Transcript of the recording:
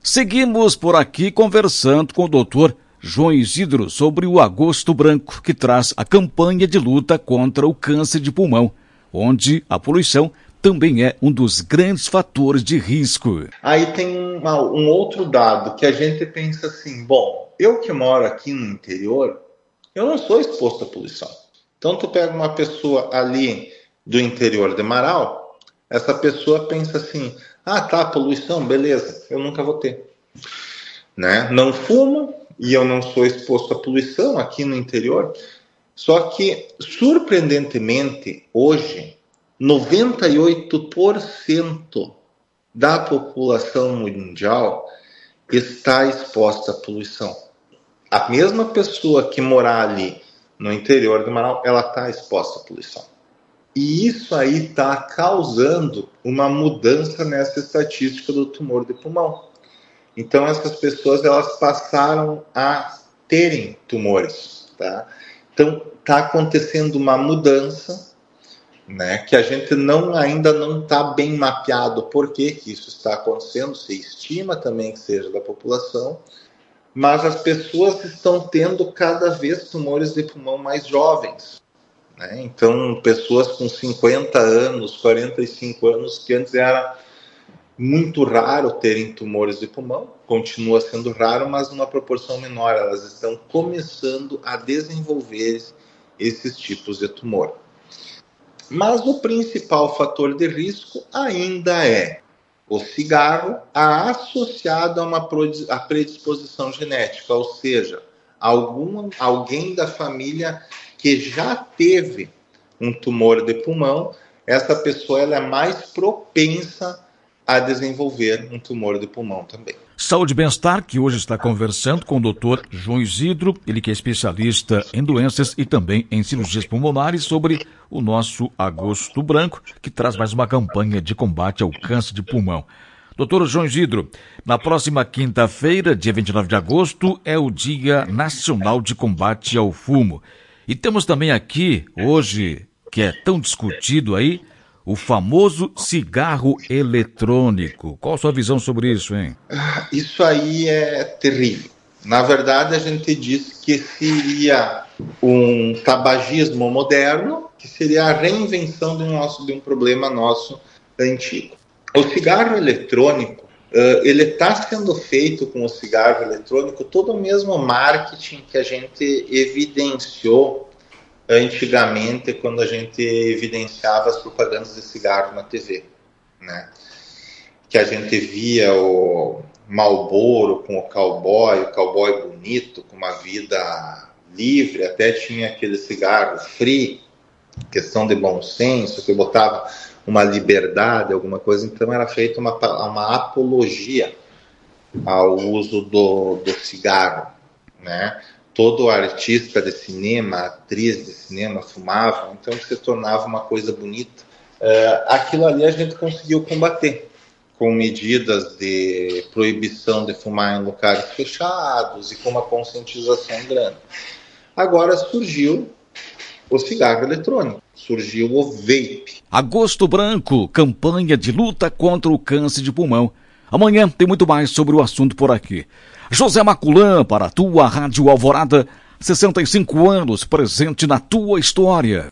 Seguimos por aqui conversando com o doutor João Isidro sobre o Agosto Branco, que traz a campanha de luta contra o câncer de pulmão, onde a poluição também é um dos grandes fatores de risco. Aí tem um outro dado que a gente pensa assim, bom, eu que moro aqui no interior, eu não sou exposto à poluição. Então tu pega uma pessoa ali do interior de Marau, essa pessoa pensa assim, poluição, beleza, eu nunca vou ter. Né? Não fumo e eu não sou exposto à poluição aqui no interior, só que, surpreendentemente, hoje, 98% da população mundial está exposta à poluição. A mesma pessoa que morar ali no interior do Manaus, ela está exposta à poluição. E isso aí está causando uma mudança nessa estatística do tumor de pulmão. Então, essas pessoas elas passaram a terem tumores. Tá? Então, está acontecendo uma mudança, né, que a gente ainda não está bem mapeado por que isso está acontecendo, se estima também que seja da população, mas as pessoas estão tendo cada vez tumores de pulmão mais jovens. Né? Então, pessoas com 50 anos, 45 anos, que antes era muito raro terem tumores de pulmão, continua sendo raro, mas numa proporção menor, elas estão começando a desenvolver esses tipos de tumor. Mas o principal fator de risco ainda é o cigarro associado a predisposição genética, ou seja, alguém da família que já teve um tumor de pulmão, essa pessoa ela é mais propensa a desenvolver um tumor de pulmão também. Saúde e Bem-Estar, que hoje está conversando com o Dr. João Isidro, ele que é especialista em doenças e também em cirurgias pulmonares, sobre o nosso Agosto Branco, que traz mais uma campanha de combate ao câncer de pulmão. Dr. João Isidro, na próxima quinta-feira, dia 29 de agosto, é o Dia Nacional de Combate ao Fumo. E temos também aqui, hoje, que é tão discutido aí, o famoso cigarro eletrônico. Qual a sua visão sobre isso, hein? Isso aí é terrível. Na verdade, a gente diz que seria um tabagismo moderno, que seria a reinvenção de um problema nosso antigo. O cigarro eletrônico, ele está sendo feito com o cigarro eletrônico todo o mesmo marketing que a gente evidenciou antigamente, quando a gente evidenciava as propagandas de cigarro na TV, né? Que a gente via o Marlboro com o cowboy bonito, com uma vida livre, até tinha aquele cigarro free, questão de bom senso, que botava uma liberdade, alguma coisa. Então era feita uma apologia ao uso do cigarro, né? Todo artista de cinema, atriz de cinema fumavam, então se tornava uma coisa bonita. Aquilo ali a gente conseguiu combater com medidas de proibição de fumar em locais fechados e com uma conscientização grande. Agora surgiu o cigarro eletrônico, surgiu o vape. Agosto Branco, campanha de luta contra o câncer de pulmão. Amanhã tem muito mais sobre o assunto por aqui. José Maculã, para a tua Rádio Alvorada, 65 anos, presente na tua história.